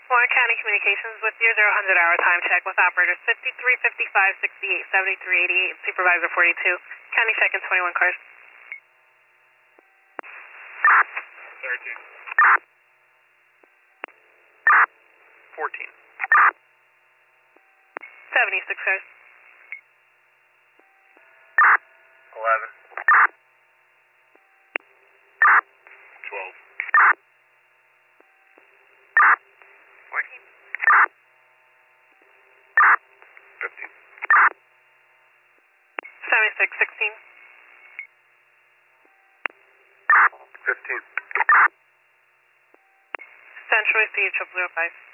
Warren County Communications with your 0-100-hour time check with operators 53, 55, 68, 73, 88, and Supervisor 42. County check in 21 cars. 13. 14. 76 cars. 11. 12. 14. 15. 76, 16. 15. Central received 005.